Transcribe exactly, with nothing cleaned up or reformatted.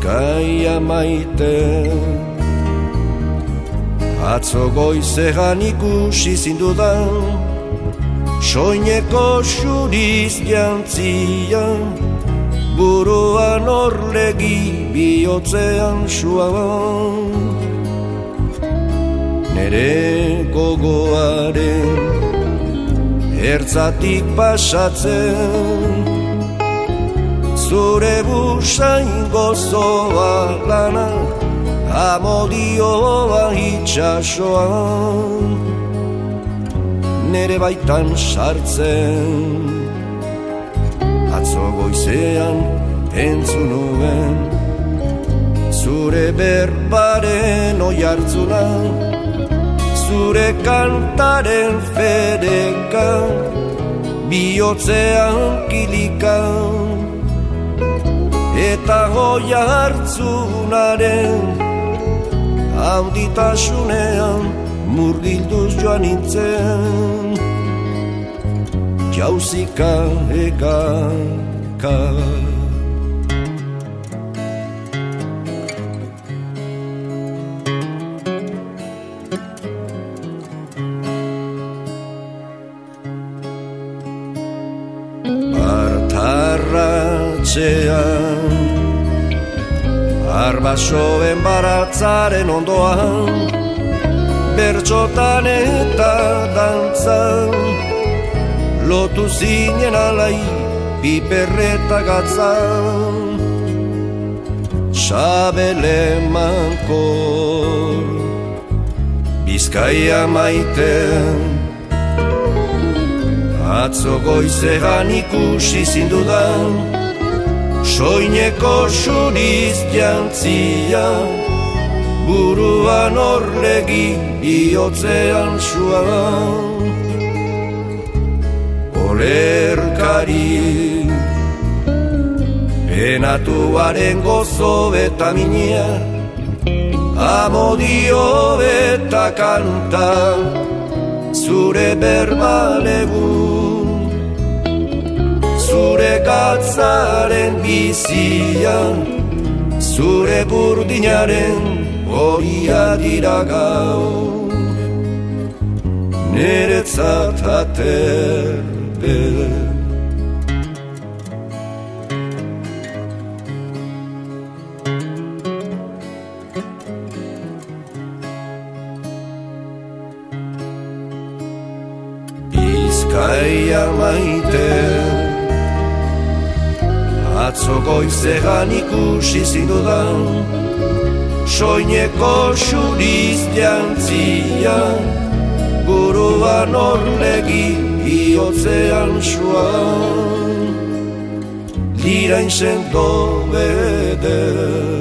Bizkaia maite. Atzo goizean ikusi zindudan, soineko xuriz jantzia, buruan orlegi bihotzean suan. Nere gogoaren ertzatik pasatzen, zure busain gozoa lana, amodioa itxasoan, nere baitan sartzen. Atzo goizean entzun nuen, zure berbaren oihartzuna, zure kantaren fedeka, bihotzean kilika, eta oihartzunaren haunditasunean murgilduz joan nintzen, jauzika egaka. Bartarratxean, arbasoen baratzaren ondoan, bertxotan eta dantzan, lotu zinen alai piperreta gatzan. Xabele mankor, Bizkaia maiten, atzo goizean ikusi zindudan, soineko xuriz jantzia, buruan orlegi bihotzean suan. Olerkari, penatuaren gozo eta minia, amodio eta kanta, zure berbalegun, zure gatzaren bizia, zure burdinaren horia dira gaur, niretzat aterbe. Bizkaia maite, atzo goizean ikusi zindudan, soineko xuriz jantzia, buruan orlegi bihotzean suan, lirain sendo beder.